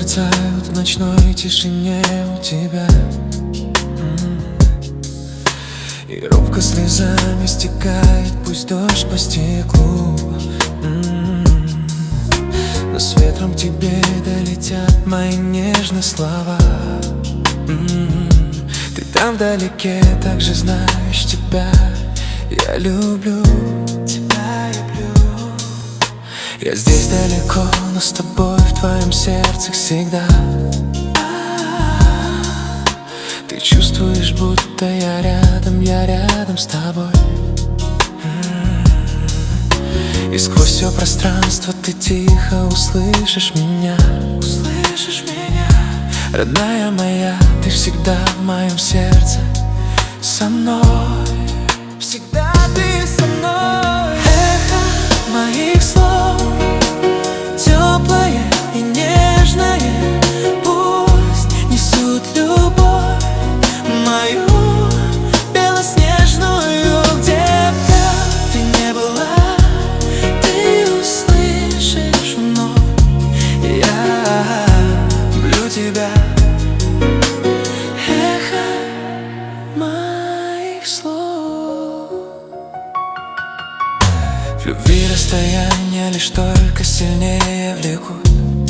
мерцают в ночной тишине у тебя. И робко слезами стекает, пусть дождь по стеклу. Но с ветром к тебе долетят мои нежные слова. Ты там вдалеке, так же знаешь, тебя я люблю. Тебя люблю. Я здесь далеко, но с тобой в твоем сердце всегда. Ты чувствуешь, будто я рядом с тобой. И сквозь все пространство ты тихо услышишь меня. Услышишь меня. Родная моя, ты всегда в моем сердце со мной. Всегда ты со мной. Эхо моих слов, теплое и нежное, пусть несут любовь мою белоснежную. Где бы ты не была, ты услышишь вновь. Я люблю тебя. Эхо моих слов. В любви расстояние лишь только сильнее влекут.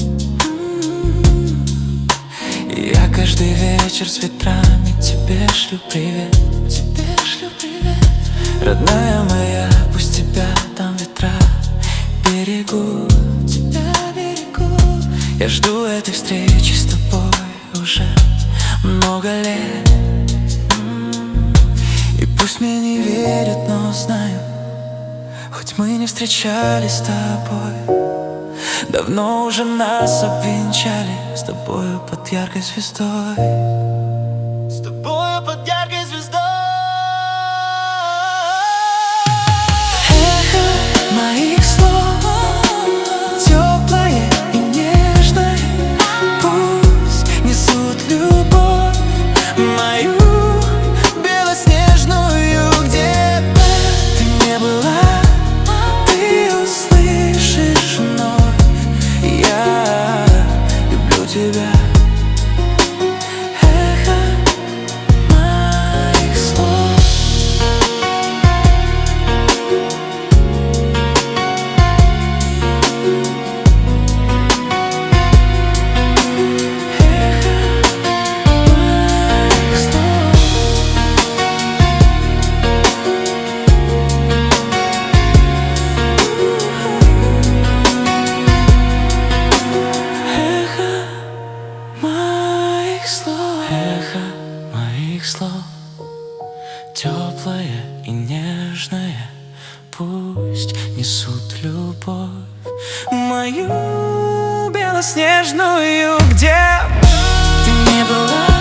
И я каждый вечер с ветрами тебе шлю привет. Тебе шлю привет. Родная моя, пусть тебя там ветра берегут. Тебя берегут. Я жду этой встречи с тобой уже много лет. И пусть мне не верят, но знаю, хоть мы не встречались с тобой, давно уже нас обвенчали с тобою под яркой звездой. С тобою под яркой звездой. Эхо моих слов, теплое и нежное, пусть несут любовь мою белоснежную. Где бы ты не была, ты услышишь вновь. Я люблю тебя. Эхо моих слов. Эхо моих слов, теплое и нежное, пусть несут любовь мою белоснежную. Где бы ты не была,